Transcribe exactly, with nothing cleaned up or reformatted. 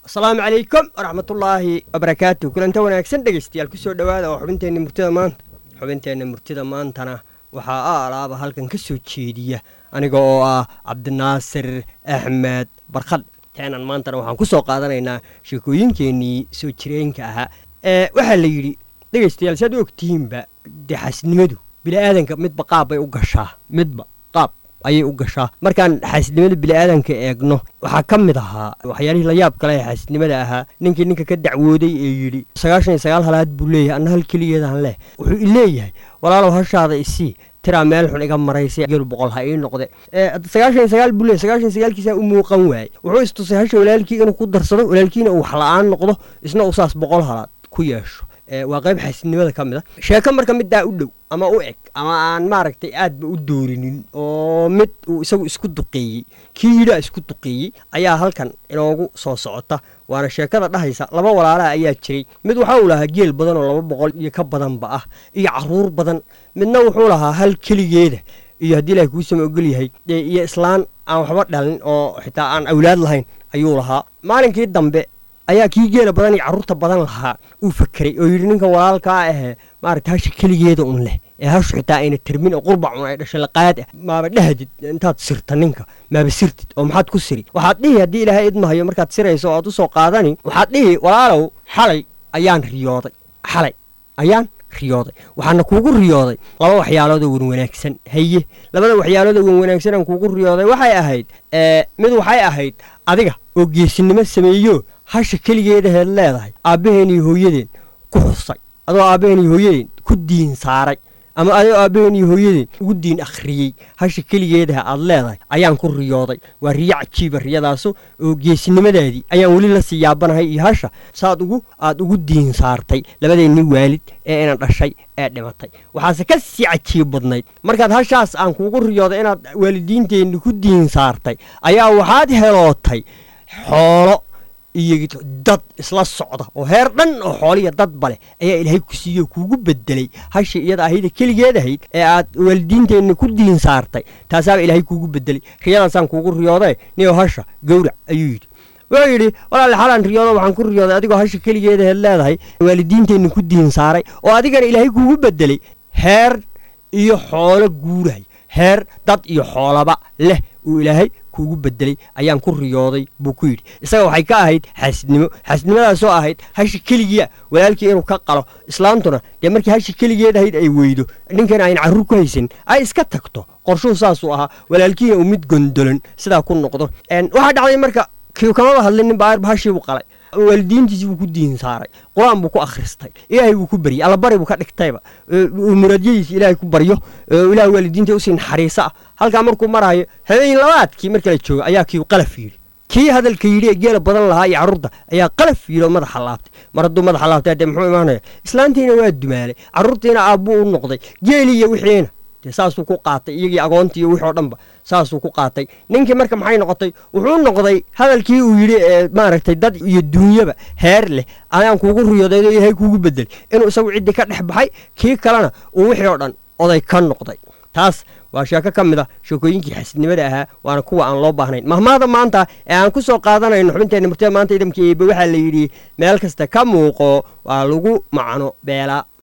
السلام عليكم ورحمة الله وبركاته. كل أنت وناكسن دقيستيال كسر دواء وحبنتين مرتدى مان حبنتين مرتدى مان تنا وحاء ألعاب هالكن كسر تشيدية أنا جوا عبد الناصر أحمد برخد تانا مان تنا وحن كسر قادنا إن شكوين كني سوتشرين كها أه وحلا يري دقيستيال سادوك تيم با دي حسن مدو بلا آذن كمد بقاب يوقشها مد بقاب ayay u gashaa markaan xaasidnimada bini'aadanka eegno waxa kamid ahaa waxyaalihi la yaab kale xaasidnimada ahaa ninkii ninka ka dacwooday ee yiri sagaashan iyo sagaal halaad buu leeyahay anna hal kaliyeedan leh wuxuu leeyahay walaalow hashaada isii tira meel xun iga maraysay geel boqol ha ii noqde ee sagaashan iyo sagaal buu leeyahay sagaashan iyo sagaal kiisa u muuqan waay wuxuu istusay hasha walaalkii inuu ku darsado walaalkiina uu wax la'aan noqdo isna uu saas boqol halaad ku yeesho waa qayb xaasidnimada kamid ah sheeko marka mid daa u dhow ama u eg ama aan maaragtay aad ba u doorinin oo mid uu isagu isku duqeeyay kii yidha isku duqeeyay ayaa halkan inoogu soo socota waana sheekada dhahaysa laba walaalaha ayaa jiray mid waxa uu lahaa geel badan oo laba boqol iyo ka badan ba ah iyo caruur badan midna wuxuu lahaa hal kaligeeda iyo haddii ilaahay kuu sama ogol yahay iyo islaan aan waxba dhalin oo xitaa aan awlaad lahayn ayuu lahaa maalinkii dambe ayaa kii geela badan iyo caruurta badan lahaa uu fakiray oo yiri ninka walaalka ah maaragtay hashi kaligeeda un leh ee hash xitaa ayna tirmin oo qurbac un ay dhashay laqaad ah maaba dhahdid intaad sirta ninka maaba sirtid oo maxaad ku siri waxaad dhihi haddii ilaahay idmahayo markaad sirayso oo aad u soo qaadani waxaad dhihi walaalow xalay ayaan riyooday xalay ayaan riyooday waxaana kuugu riyooday laba waxyaalood oo wanaagsan haye labada waxyaalood oo wanaagsan aan kuugu riyooday waxay ahayd ee mid waxay ahayd adiga oo geesinimo sameeyo hasha kaligeeda heed leedahay aabaheen iyo hooyadeen ku xusay adoo aabaheen iyo hooyadeen ku diin saaray ama adoo aabaheen iyo hooyadeen ugu diin akhriyay hasha kaligeeda aad leedahay ayaan ku riyooday waa riyo cajiib riyadaas oo geesinimadeedii ayaan wali la siyaabanahay iyo hasha saad ugu aad ugu diin saartay labadeennii waalid ee ina dhashay ee dhimatay waxaase ka sii cajiib badnayd markaad hashaas aan kuugu riyooday inaad waalidiinteeni ku diin saartay ayaa waxaad helootay xoolo iyo dad isla socda oo heer dhan oo xooliya dad bale ayaa ilaahay ku siiyay kuugu bedelay hashi iyada ahayda kaligeeda ahayd ee aad waalidiinteena ku diin saartay taasaa ilaahay kuugu bedelay riyadaasaan kuugu riyooday niyo hasha gowrac ayuu yiri wuxuu yidhi walaal xalan riyoodo waxaan ku riyooday adigoo hasha kaligeeda heed leedahay waalidiinteena ku diin saaray oo adigana ilaahay kuugu bedelay heer iyo xoolo guuray heer dad iyo xoolaba leh uu ilaahay kuugu bedelay ayaan ku riyooday buu ku yidhi isaga waxay ka ahayd xaasidnimo xaasidnimadaasoo ahayd hashi keligiia walaalkii inuu ka qalo islaantuna dee markii hashi keligeed ahayd ay weydo ninkan ayn carruur ku haysan ay iska tagto qorshuhu saasuu ahaa walaalkiina uu mid gondolon sidaa ku noqdo waxaa dhacday marka kiu kamaba hadlinin baarba hashii buu qalay waalidiintiisii buu ku diin saaray qur-aan buu ku akhristay ilaahay buu ku baryay allabari buu ka dhigtayba muradyadiisa ilaahay ku baryo ilaahay waalidiinta usii naxariisa ah halkaa markuu maraayo habeen labaadkii marka la joogo ayaa kii qalaf yidhi kii hadalka yidhi ee geela badan lahaa iyo carruurta ayaa qalaf yidhi oo madaxa laabtay mar hadduu madaxa laabtay dee muxuu imaanaya islaantiina waa dumaalay carruurtiina aabbuu u noqday geeli iyo wixiina dee saasuu ku qaatay iyagii agoontii iyo wixii oo dhanba saasuu ku qaatay ninkii marka maxay noqotay wuxuu noqday hadalkii uu yidhi ee maaragtay dad iyo duunyaba heer leh ayaan kuugu riyooday oo ilaahay kuugu bedelay inuu isagu ciddii ka dhex baxay kii kalena uu wixii oo dhan oday ka noqday taas waa sheeko ka mid ah sheekooyinkii xaasidnimada ahaa waana kuwa aan loo baahnayn mahmaada maanta ee aan ku soo qaadanayno xubinteena murtida maanta idamkii eeba waxaa la yidhi meel kasta ka muuqo waa lagu macno beelaa